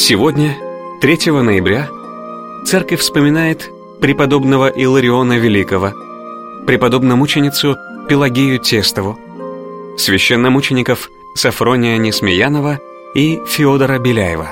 Сегодня, 3 ноября, церковь вспоминает преподобного Илариона Великого, преподобномученицу Пелагею Тестову, священномучеников Сафрония Несмеянова и Феодора Беляева.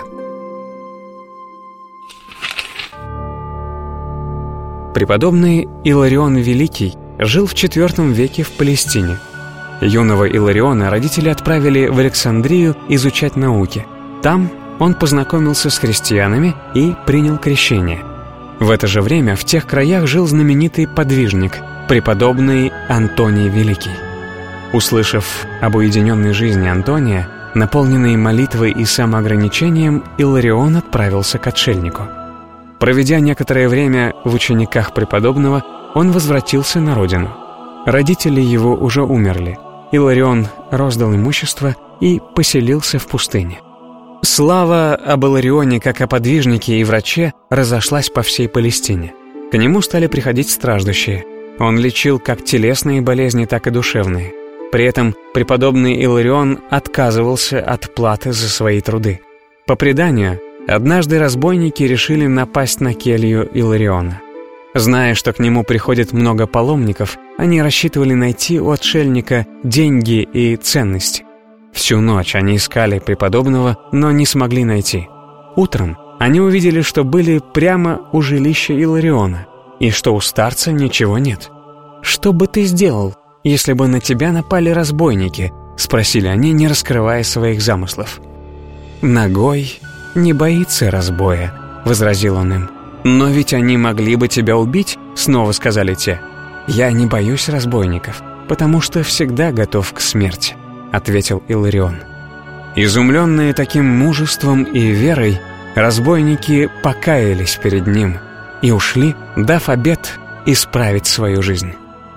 Преподобный Иларион Великий жил в IV веке в Палестине. Юного Илариона родители отправили в Александрию изучать науки. Там он познакомился с христианами и принял крещение. В это же время в тех краях жил знаменитый подвижник, преподобный Антоний Великий. Услышав об уединенной жизни Антония, наполненной молитвой и самоограничением, Иларион отправился к отшельнику. Проведя некоторое время в учениках преподобного, он возвратился на родину. Родители его уже умерли. Иларион роздал имущество и поселился в пустыне. Слава об Иларионе как о подвижнике и враче разошлась по всей Палестине. К нему стали приходить страждущие. Он лечил как телесные болезни, так и душевные. При этом преподобный Иларион отказывался от платы за свои труды. По преданию, однажды разбойники решили напасть на келью Илариона. Зная, что к нему приходит много паломников, они рассчитывали найти у отшельника деньги и ценности. Всю ночь они искали преподобного, но не смогли найти. Утром они увидели, что были прямо у жилища Илариона, и что у старца ничего нет. «Что бы ты сделал, если бы на тебя напали разбойники?» — спросили они, не раскрывая своих замыслов. «Нагой не боится разбоя», — возразил он им. «Но ведь они могли бы тебя убить», — снова сказали те. «Я не боюсь разбойников, потому что всегда готов к смерти», — ответил Иларион. Изумленные таким мужеством и верой, разбойники покаялись перед ним и ушли, дав обет исправить свою жизнь.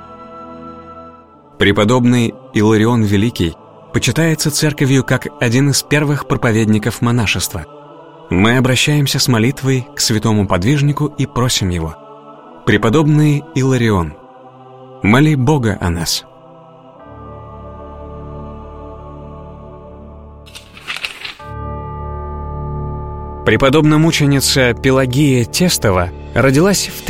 Преподобный Иларион Великий почитается церковью как один из первых проповедников монашества. Мы обращаемся с молитвой к святому подвижнику и просим его: «Преподобный Иларион, моли Бога о нас». Преподобномученица Пелагея Тестова родилась в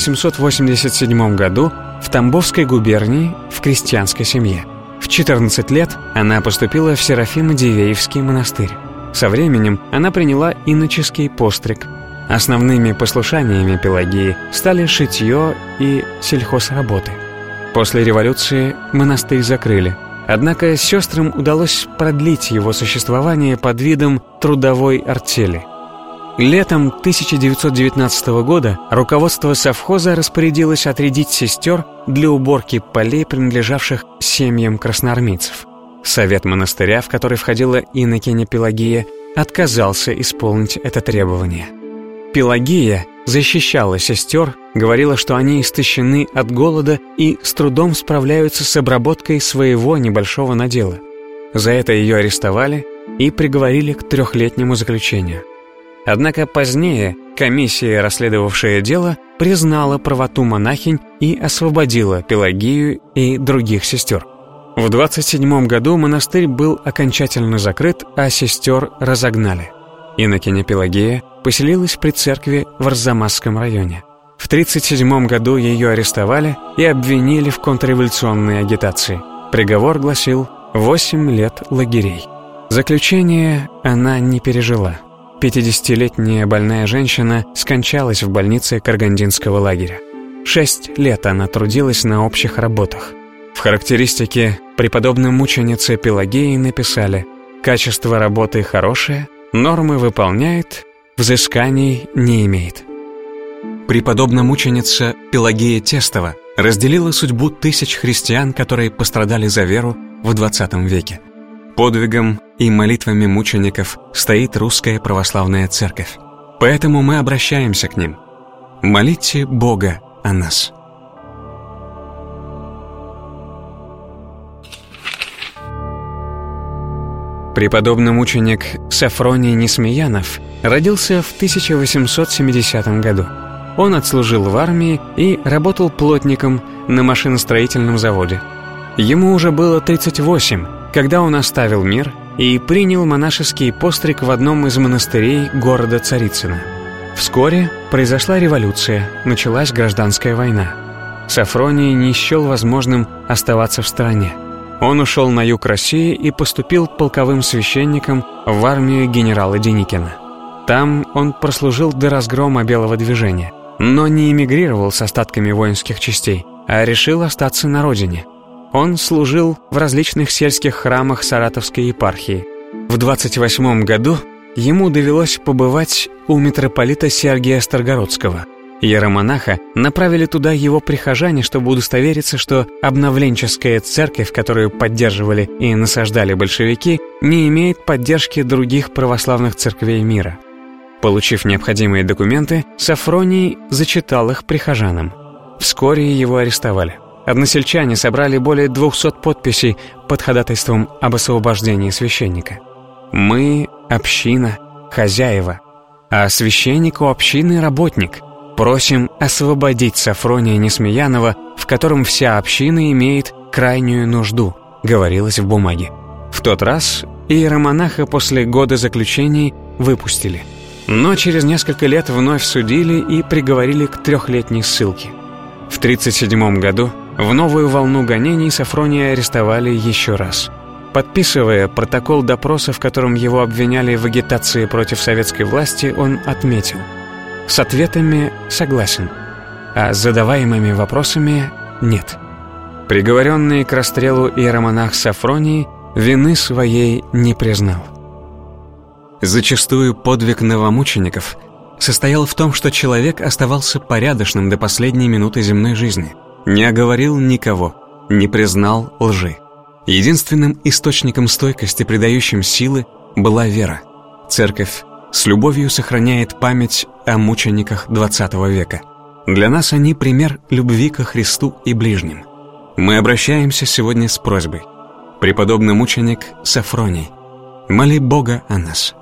1887 году в Тамбовской губернии в крестьянской семье. В 14 лет она поступила в Серафимо-Дивеевский монастырь. Со временем она приняла иноческий постриг. Основными послушаниями Пелагеи стали шитье и сельхозработы. После революции монастырь закрыли. Однако сестрам удалось продлить его существование под видом трудовой артели. Летом 1919 года руководство совхоза распорядилось отрядить сестер для уборки полей, принадлежавших семьям красноармейцев. Совет монастыря, в который входила инокиня Пелагея, отказался исполнить это требование. Пелагея защищала сестер, говорила, что они истощены от голода и с трудом справляются с обработкой своего небольшого надела. За это ее арестовали и приговорили к 3-летнему заключению. Однако позднее комиссия, расследовавшая дело, признала правоту монахинь и освободила Пелагею и других сестер. В 27 году монастырь был окончательно закрыт, а сестер разогнали. Инокиня Пелагея поселилась при церкви в Арзамасском районе. В 1937 году ее арестовали и обвинили в контрреволюционной агитации. Приговор гласил 8 лет лагерей. Заключение она не пережила. 50-летняя больная женщина скончалась в больнице Каргандинского лагеря. 6 лет она трудилась на общих работах. В характеристике преподобной-мученицы Пелагеи написали: «Качество работы хорошее, нормы выполняет, взысканий не имеет». Преподобна-мученица Пелагея Тестова разделила судьбу тысяч христиан, которые пострадали за веру в XX веке. Подвигом и молитвами мучеников стоит Русская Православная Церковь. Поэтому мы обращаемся к ним: молите Бога о нас. Преподобный мученик Сафроний Несмеянов родился в 1870 году. Он отслужил в армии и работал плотником на машиностроительном заводе. Ему уже было 38, когда он оставил мир и принял монашеский постриг в одном из монастырей города Царицына. Вскоре произошла революция, началась гражданская война. Сафроний не счел возможным оставаться в стороне. Он ушел на юг России и поступил полковым священником в армию генерала Деникина. Там он прослужил до разгрома Белого движения, но не эмигрировал с остатками воинских частей, а решил остаться на родине. Он служил в различных сельских храмах Саратовской епархии. В 28 году ему довелось побывать у митрополита Сергия Старгородского. Иеромонаха направили туда его прихожане, чтобы удостовериться, что обновленческая церковь, которую поддерживали и насаждали большевики, не имеет поддержки других православных церквей мира. Получив необходимые документы, Сафроний зачитал их прихожанам. Вскоре его арестовали. Односельчане собрали более 200 подписей под ходатайством об освобождении священника. Мы – община, хозяева, а священник у общины – работник. Просим освободить Сафрония Несмеянова, в котором вся община имеет крайнюю нужду, говорилось в бумаге. В тот раз иеромонаха после года заключений выпустили. Но через несколько лет вновь судили и приговорили к 3-летней ссылке. В 1937 году в новую волну гонений Сафрония арестовали еще раз. Подписывая протокол допроса, в котором его обвиняли в агитации против советской власти, он отметил: с ответами согласен, а с задаваемыми вопросами нет. Приговоренный к расстрелу иеромонах Сафроний вины своей не признал. Зачастую подвиг новомучеников состоял в том, что человек оставался порядочным до последней минуты земной жизни, не оговорил никого, не признал лжи. Единственным источником стойкости, придающим силы, была вера. Церковь с любовью сохраняет память о мучениках XX века. Для нас они пример любви ко Христу и ближним. Мы обращаемся сегодня с просьбой: преподобный мученик Сафроний, моли Бога о нас.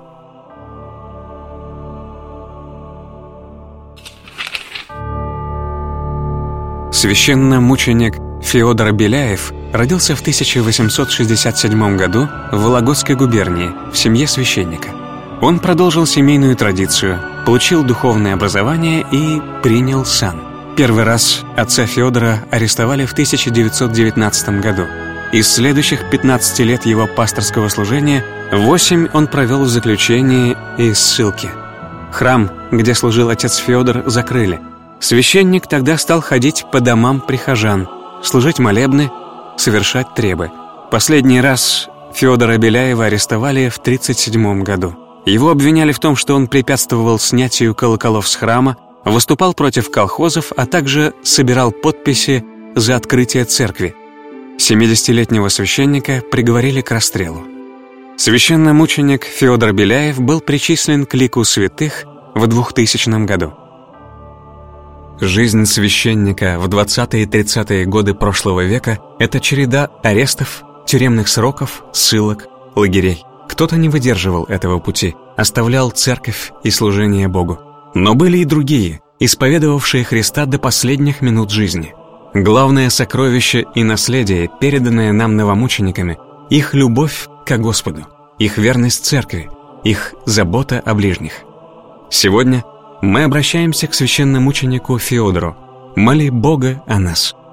Священномученик Феодор Беляев родился в 1867 году в Вологодской губернии в семье священника. Он продолжил семейную традицию, получил духовное образование и принял сан. Первый раз отца Феодора арестовали в 1919 году. Из следующих 15 лет его пасторского служения 8 он провел в заключении и ссылке. Храм, где служил отец Феодор, закрыли. Священник тогда стал ходить по домам прихожан, служить молебны, совершать требы. Последний раз Феодора Беляева арестовали в 1937 году. Его обвиняли в том, что он препятствовал снятию колоколов с храма, выступал против колхозов, а также собирал подписи за открытие церкви. 70-летнего священника приговорили к расстрелу. Священномученик Феодор Беляев был причислен к лику святых в 2000 году. Жизнь священника в 20-е и 30-е годы прошлого века – это череда арестов, тюремных сроков, ссылок, лагерей. Кто-то не выдерживал этого пути, оставлял церковь и служение Богу. Но были и другие, исповедовавшие Христа до последних минут жизни. Главное сокровище и наследие, переданное нам новомучениками – их любовь ко Господу, их верность церкви, их забота о ближних. Сегодня мы обращаемся к священномученику Феодору: моли Бога о нас.